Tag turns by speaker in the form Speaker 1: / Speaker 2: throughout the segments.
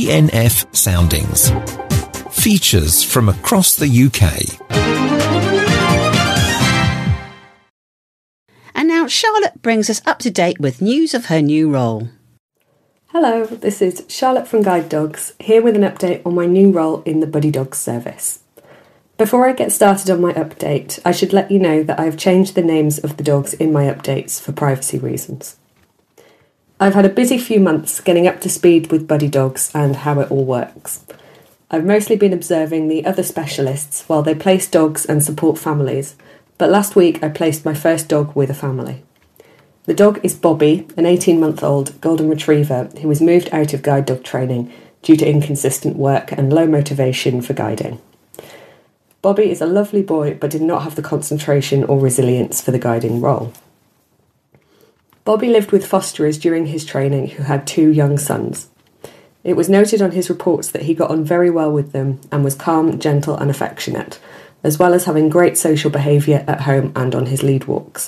Speaker 1: DNF Soundings. Features from across the UK.
Speaker 2: And now Charlotte brings us up to date with news of her new role.
Speaker 3: Hello, this is Charlotte from Guide Dogs, here with an update on my new role in the Buddy Dogs service. Before I get started on my update, I should let you know that I have changed the names of the dogs in my updates for privacy reasons. I've had a busy few months getting up to speed with Buddy Dogs and how it all works. I've mostly been observing the other specialists while they place dogs and support families, but last week I placed my first dog with a family. The dog is Bobby, an 18-month-old golden retriever who was moved out of guide dog training due to inconsistent work and low motivation for guiding. Bobby is a lovely boy but did not have the concentration or resilience for the guiding role. Bobby lived with fosterers during his training who had 2 young sons. It was noted on his reports that he got on very well with them and was calm, gentle and affectionate, as well as having great social behaviour at home and on his lead walks.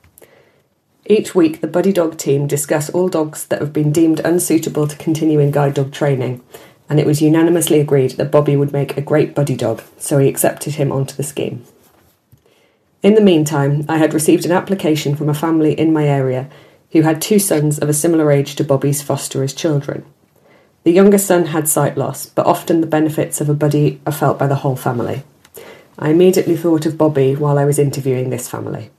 Speaker 3: Each week, the Buddy Dog team discuss all dogs that have been deemed unsuitable to continue in guide dog training, and it was unanimously agreed that Bobby would make a great buddy dog, so he accepted him onto the scheme. In the meantime, I had received an application from a family in my area who had 2 sons of a similar age to Bobby's fosterers' children. The younger son had sight loss, but often the benefits of a buddy are felt by the whole family. I immediately thought of Bobby while I was interviewing this family.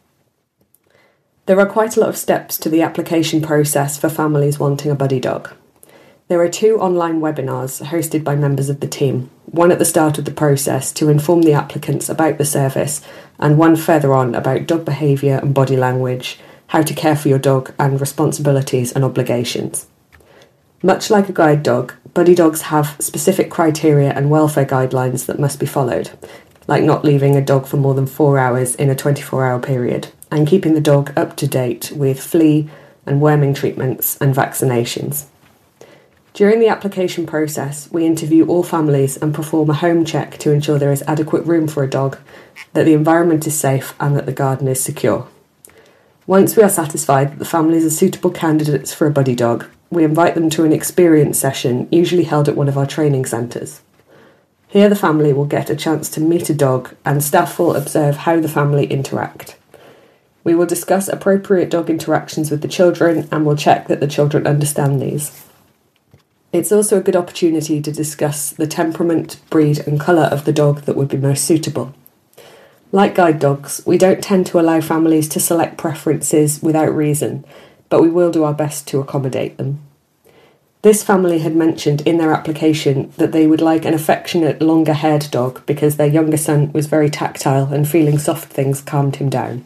Speaker 3: There are quite a lot of steps to the application process for families wanting a buddy dog. There are 2 online webinars hosted by members of the team, one at the start of the process to inform the applicants about the service, and one further on about dog behaviour and body language, how to care for your dog, and responsibilities and obligations. Much like a guide dog, buddy dogs have specific criteria and welfare guidelines that must be followed, like not leaving a dog for more than 4 hours in a 24-hour period, and keeping the dog up to date with flea and worming treatments and vaccinations. During the application process, we interview all families and perform a home check to ensure there is adequate room for a dog, that the environment is safe and that the garden is secure. Once we are satisfied that the families are suitable candidates for a buddy dog, we invite them to an experience session, usually held at one of our training centres. Here the family will get a chance to meet a dog and staff will observe how the family interact. We will discuss appropriate dog interactions with the children and will check that the children understand these. It's also a good opportunity to discuss the temperament, breed and colour of the dog that would be most suitable. Like guide dogs, we don't tend to allow families to select preferences without reason, but we will do our best to accommodate them. This family had mentioned in their application that they would like an affectionate, longer-haired dog because their younger son was very tactile and feeling soft things calmed him down.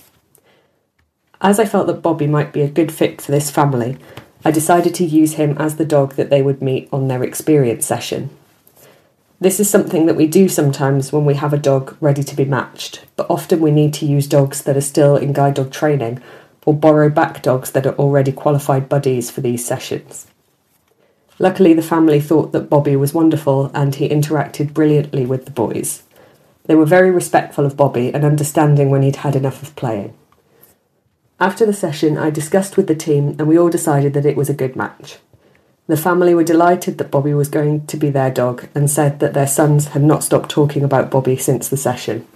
Speaker 3: As I felt that Bobby might be a good fit for this family, I decided to use him as the dog that they would meet on their experience session. This is something that we do sometimes when we have a dog ready to be matched, but often we need to use dogs that are still in guide dog training or borrow back dogs that are already qualified buddies for these sessions. Luckily, the family thought that Bobby was wonderful and he interacted brilliantly with the boys. They were very respectful of Bobby and understanding when he'd had enough of playing. After the session, I discussed with the team and we all decided that it was a good match. The family were delighted that Bobby was going to be their dog and said that their sons had not stopped talking about Bobby since the session.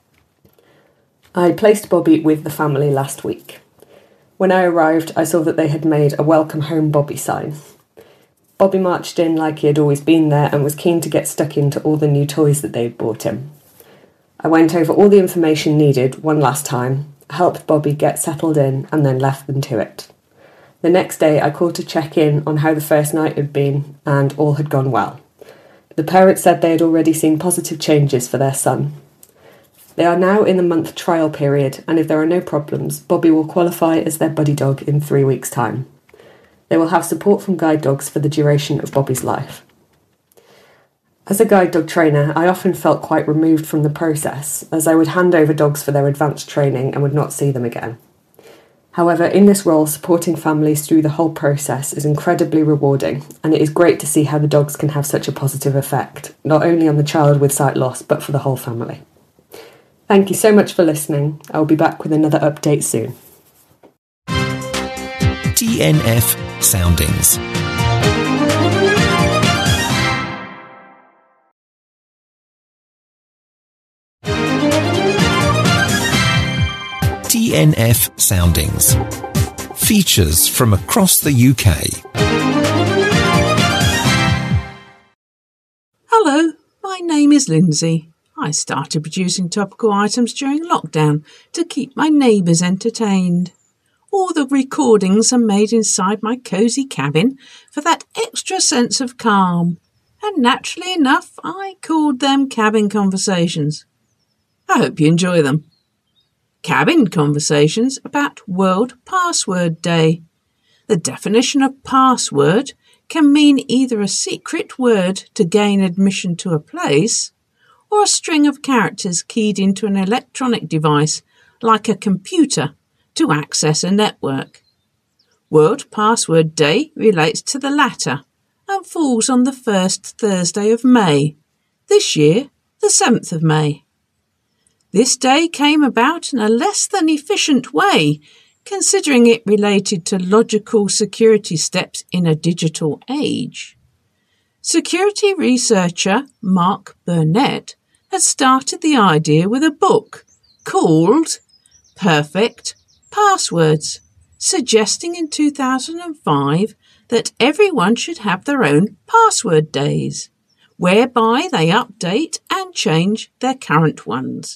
Speaker 3: I placed Bobby with the family last week. When I arrived, I saw that they had made a welcome home Bobby sign. Bobby marched in like he had always been there and was keen to get stuck into all the new toys that they had bought him. I went over all the information needed one last time, helped Bobby get settled in and then left them to it. The next day I called to check in on how the first night had been and all had gone well. The parents said they had already seen positive changes for their son. They are now in the month trial period and if there are no problems, Bobby will qualify as their buddy dog in 3 weeks' time. They will have support from guide dogs for the duration of Bobby's life. As a guide dog trainer, I often felt quite removed from the process, as I would hand over dogs for their advanced training and would not see them again. However, in this role, supporting families through the whole process is incredibly rewarding, and it is great to see how the dogs can have such a positive effect, not only on the child with sight loss, but for the whole family. Thank you so much for listening. I will be back with another update soon.
Speaker 1: DNF Soundings. BNF Soundings. Features from across the UK.
Speaker 4: Hello, my name is Lindsay. I started producing topical items during lockdown to keep my neighbours entertained. All the recordings are made inside my cosy cabin for that extra sense of calm. And naturally enough, I called them Cabin Conversations. I hope you enjoy them. Cabin Conversations about World Password Day. The definition of password can mean either a secret word to gain admission to a place or a string of characters keyed into an electronic device like a computer to access a network. World Password Day relates to the latter and falls on the first Thursday of May, this year the 7th of May. This day came about in a less than efficient way, considering it related to logical security steps in a digital age. Security researcher Mark Burnett had started the idea with a book called Perfect Passwords, suggesting in 2005 that everyone should have their own password days, whereby they update and change their current ones.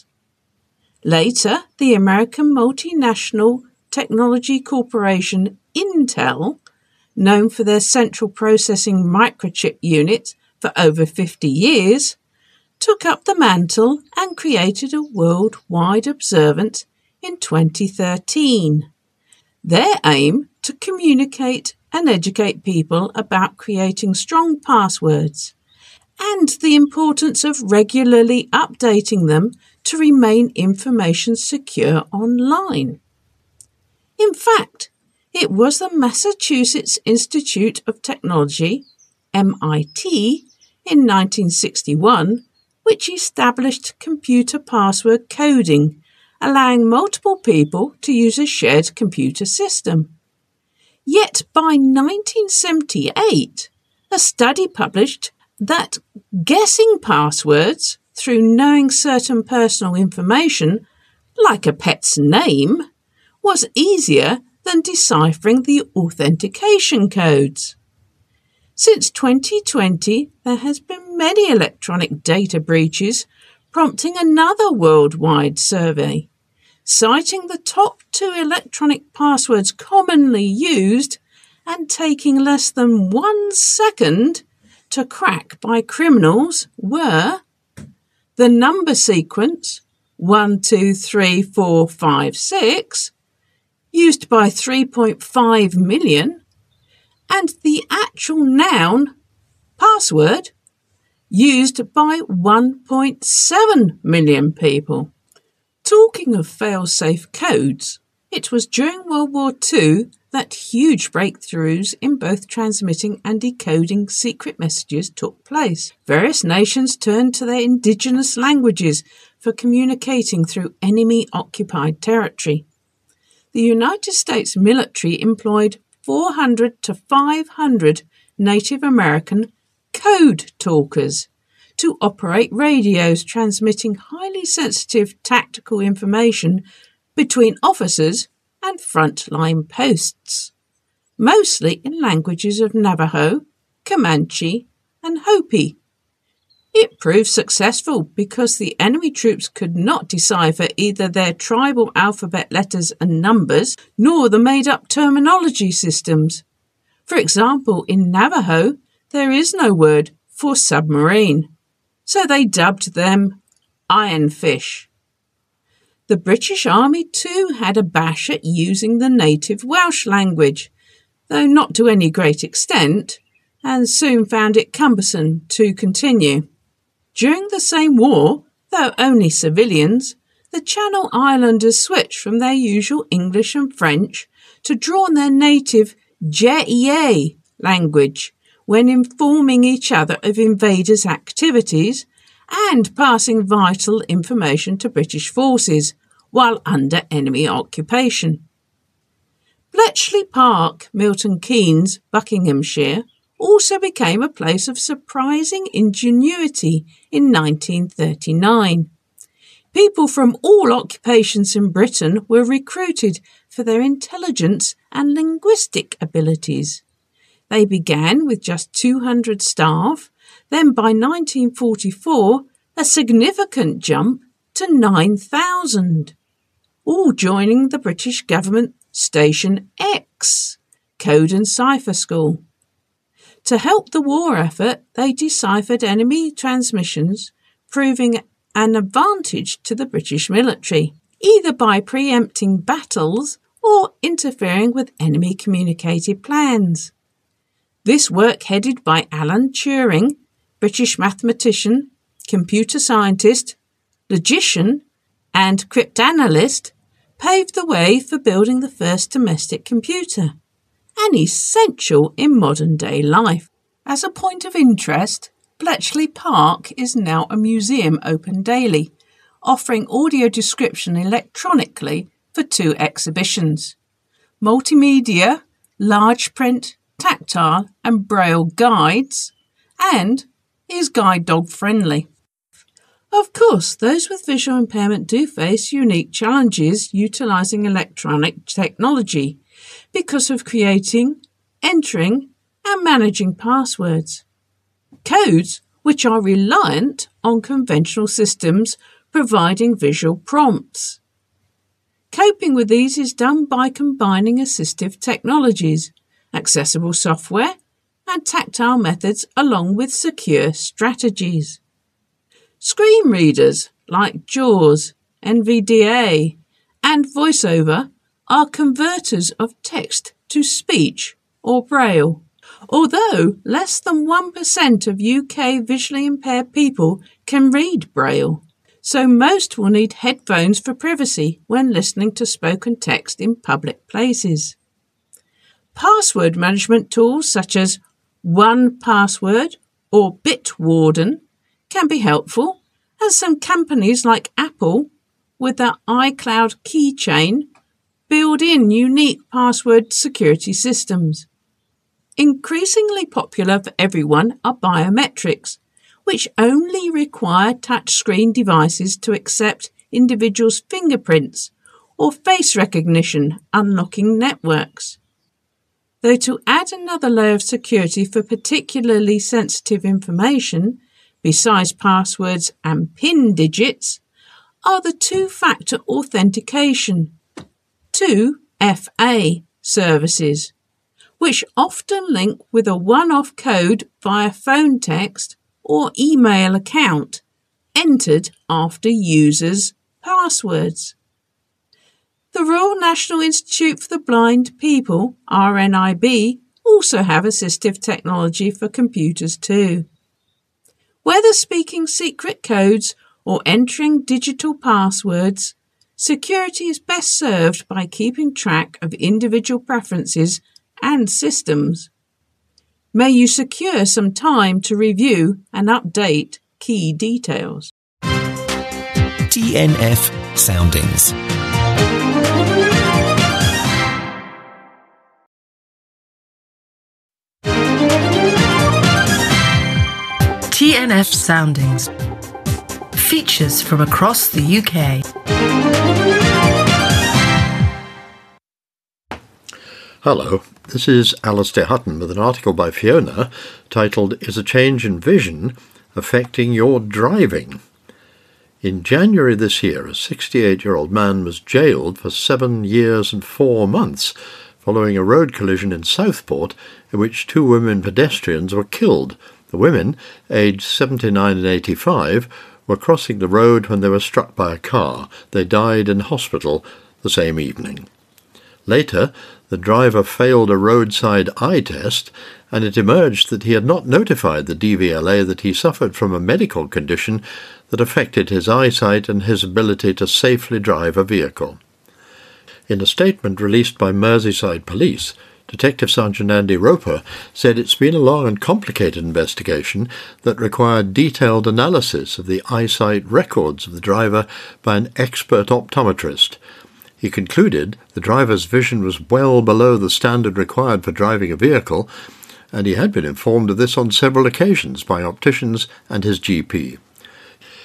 Speaker 4: Later, the American multinational technology corporation Intel, known for their central processing microchip units for over 50 years, took up the mantle and created a worldwide observance in 2013. Their aim to communicate and educate people about creating strong passwords and the importance of regularly updating them to remain information secure online. In fact, it was the Massachusetts Institute of Technology, MIT, in 1961, which established computer password coding, allowing multiple people to use a shared computer system. Yet by 1978, a study published that guessing passwords through knowing certain personal information, like a pet's name, was easier than deciphering the authentication codes. Since 2020, there has been many electronic data breaches, prompting another worldwide survey, citing the top 2 electronic passwords commonly used and taking less than 1 second to crack by criminals were the number sequence 1, 2, 3, 4, 5, 6, used by 3.5 million, and the actual noun password used by 1.7 million people. Talking of fail-safe codes, it was during World War II that huge breakthroughs in both transmitting and decoding secret messages took place. Various nations turned to their indigenous languages for communicating through enemy-occupied territory. The United States military employed 400 to 500 Native American code talkers to operate radios transmitting highly sensitive tactical information between officers and frontline posts, mostly in languages of Navajo, Comanche, and Hopi. It proved successful because the enemy troops could not decipher either their tribal alphabet letters and numbers nor the made-up terminology systems. For example, in Navajo, there is no word for submarine, so they dubbed them ironfish. The British Army too had a bash at using the native Welsh language, though not to any great extent, and soon found it cumbersome to continue. During the same war, though only civilians, the Channel Islanders switched from their usual English and French to draw on their native Jie language when informing each other of invaders' activities and passing vital information to British forces while under enemy occupation. Bletchley Park, Milton Keynes, Buckinghamshire, also became a place of surprising ingenuity in 1939. People from all occupations in Britain were recruited for their intelligence and linguistic abilities. They began with just 200 staff, then by 1944 a significant jump to 9,000, all joining the British government Station X, Code and Cipher School. To help the war effort, they deciphered enemy transmissions, proving an advantage to the British military, either by preempting battles or interfering with enemy communicated plans. This work, headed by Alan Turing, British mathematician, computer scientist, logician, and cryptanalyst, paved the way for building the first domestic computer, an essential in modern-day life. As a point of interest, Bletchley Park is now a museum open daily, offering audio description electronically for 2 exhibitions: multimedia, large print, tactile and braille guides, and is guide dog friendly. Of course, those with visual impairment do face unique challenges utilising electronic technology because of creating, entering and managing passwords. Codes which are reliant on conventional systems providing visual prompts. Coping with these is done by combining assistive technologies, accessible software and tactile methods along with secure strategies. Screen readers like JAWS, NVDA and VoiceOver are converters of text to speech or braille, although less than 1% of UK visually impaired people can read braille, so most will need headphones for privacy when listening to spoken text in public places. Password management tools such as 1Password or Bitwarden can be helpful, and some companies like Apple with their iCloud keychain build in unique password security systems. Increasingly popular for everyone are biometrics, which only require touchscreen devices to accept individuals' fingerprints or face recognition unlocking networks. Though to add another layer of security for particularly sensitive information, besides passwords and PIN digits, are the two-factor authentication, 2FA services, which often link with a one-off code via phone text or email account entered after users' passwords. The Royal National Institute for the Blind People, RNIB, also have assistive technology for computers too. Whether speaking secret codes or entering digital passwords, security is best served by keeping track of individual preferences and systems. May you secure some time to review and update key details.
Speaker 1: TNF Soundings.
Speaker 5: TNF Soundings. Features from across the UK.
Speaker 6: Hello, this is Alistair Hutton with an article by Fiona titled "Is a Change in Vision Affecting Your Driving?" In January this year, a 68-year-old man was jailed for 7 years and 4 months following a road collision in Southport in which 2 women pedestrians were killed. The women, aged 79 and 85, were crossing the road when they were struck by a car. They died in hospital the same evening. Later, the driver failed a roadside eye test, and it emerged that he had not notified the DVLA that he suffered from a medical condition that affected his eyesight and his ability to safely drive a vehicle. In a statement released by Merseyside Police, Detective Sergeant Andy Roper said it's been a long and complicated investigation that required detailed analysis of the eyesight records of the driver by an expert optometrist. He concluded the driver's vision was well below the standard required for driving a vehicle, and he had been informed of this on several occasions by opticians and his GP.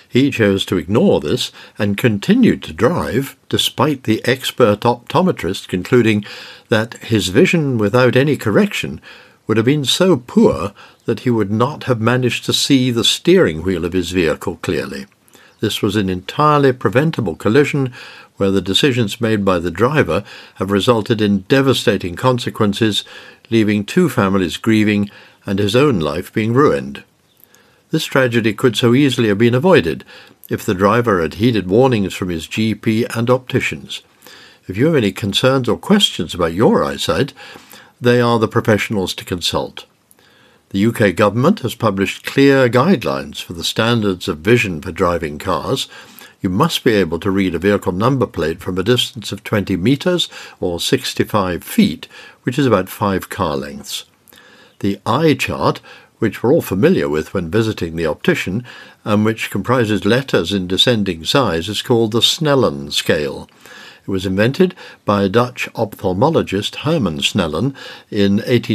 Speaker 6: He chose to ignore this and continued to drive, despite the expert optometrist concluding that his vision without any correction would have been so poor that he would not have managed to see the steering wheel of his vehicle clearly. This was an entirely preventable collision where the decisions made by the driver have resulted in devastating consequences, leaving 2 families grieving and his own life being ruined. This tragedy could so easily have been avoided if the driver had heeded warnings from his GP and opticians. If you have any concerns or questions about your eyesight, they are the professionals to consult. The UK government has published clear guidelines for the standards of vision for driving cars. You must be able to read a vehicle number plate from a distance of 20 metres or 65 feet, which is about 5 car lengths. The eye chart, which we're all familiar with when visiting the optician, and which comprises letters in descending size, is called the Snellen scale. It was invented by Dutch ophthalmologist Herman Snellen in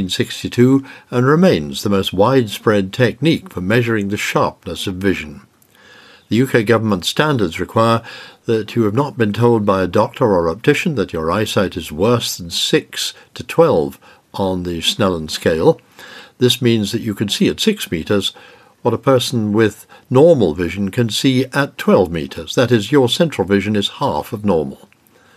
Speaker 6: 1862 and remains the most widespread technique for measuring the sharpness of vision. The UK government standards require that you have not been told by a doctor or optician that your eyesight is worse than 6 to 12 on the Snellen scale. This means that you can see at 6 metres what a person with normal vision can see at 12 metres. That is, your central vision is half of normal.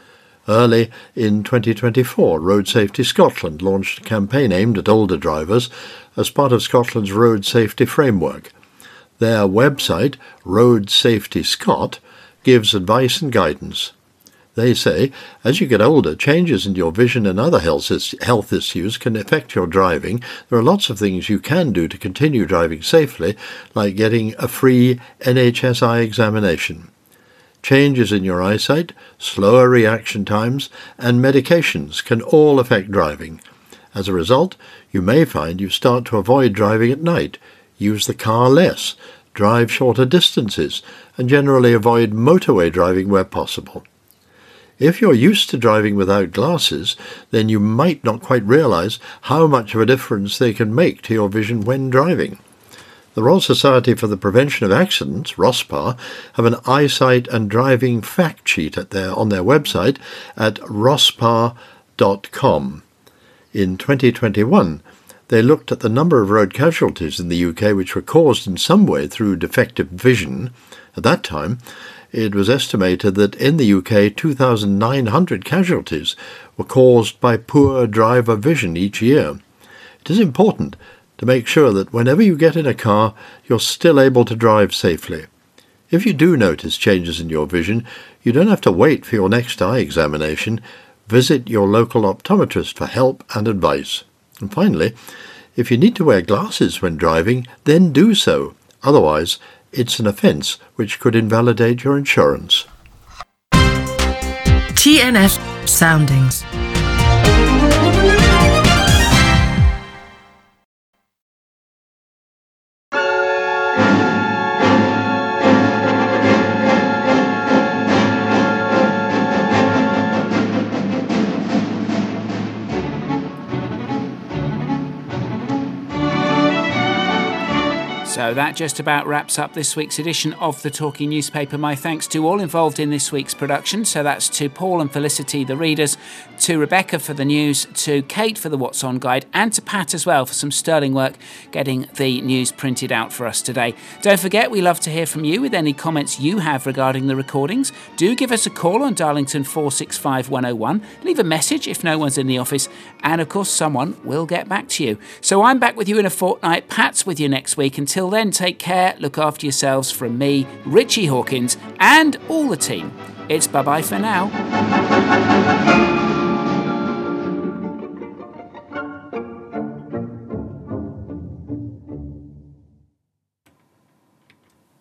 Speaker 6: Early in 2024, Road Safety Scotland launched a campaign aimed at older drivers as part of Scotland's road safety framework. Their website, Road Safety Scot, gives advice and guidance. They say, as you get older, changes in your vision and other health issues can affect your driving. There are lots of things you can do to continue driving safely, like getting a free NHS eye examination. Changes in your eyesight, slower reaction times, and medications can all affect driving. As a result, you may find you start to avoid driving at night, use the car less, drive shorter distances, and generally avoid motorway driving where possible. If you're used to driving without glasses, then you might not quite realise how much of a difference they can make to your vision when driving. The Royal Society for the Prevention of Accidents, ROSPAR, have an eyesight and driving fact sheet on their website at rospar.com. In 2021, they looked at the number of road casualties in the UK which were caused in some way through defective vision. At that time, it was estimated that in the UK 2,900 casualties were caused by poor driver vision each year. It is important to make sure that whenever you get in a car, you're still able to drive safely. If you do notice changes in your vision, you don't have to wait for your next eye examination. Visit your local optometrist for help and advice. And finally, if you need to wear glasses when driving, then do so. Otherwise, it's an offence which could invalidate your insurance.
Speaker 5: TNF Soundings.
Speaker 7: So that just about wraps up this week's edition of the Talking Newspaper. My thanks to all involved in this week's production. So that's to Paul and Felicity, the readers, to Rebecca for the news, to Kate for the What's On guide, and to Pat as well for some sterling work getting the news printed out for us today. Don't forget, we love to hear from you with any comments you have regarding the recordings. Do give us a call on Darlington 465 101. Leave a message if no one's in the office, and of course someone will get back to you. So I'm back with you in a fortnight. Pat's with you next week. Until then, take care, look after yourselves from me, Richie Hawkins, and all the team. It's bye-bye for now.